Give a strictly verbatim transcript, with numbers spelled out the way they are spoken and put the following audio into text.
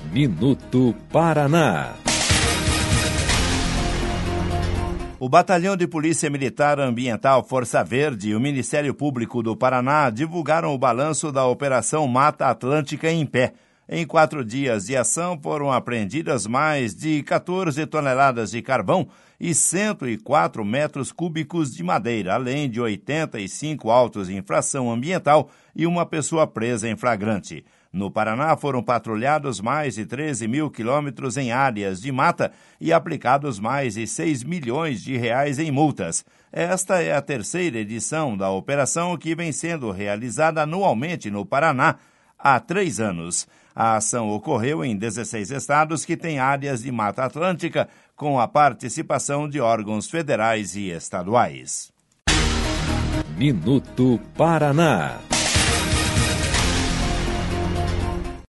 Minuto Paraná. O Batalhão de Polícia Militar Ambiental Força Verde e o Ministério Público do Paraná divulgaram o balanço da Operação Mata Atlântica em Pé. Em quatro dias de ação foram apreendidas mais de quatorze toneladas de carvão e cento e quatro metros cúbicos de madeira, além de oitenta e cinco autos de infração ambiental e uma pessoa presa em flagrante. No Paraná foram patrulhados mais de treze mil quilômetros em áreas de mata e aplicados mais de seis milhões de reais em multas. Esta é a terceira edição da operação que vem sendo realizada anualmente no Paraná há três anos. A ação ocorreu em dezesseis estados que têm áreas de Mata Atlântica, com a participação de órgãos federais e estaduais. Minuto Paraná.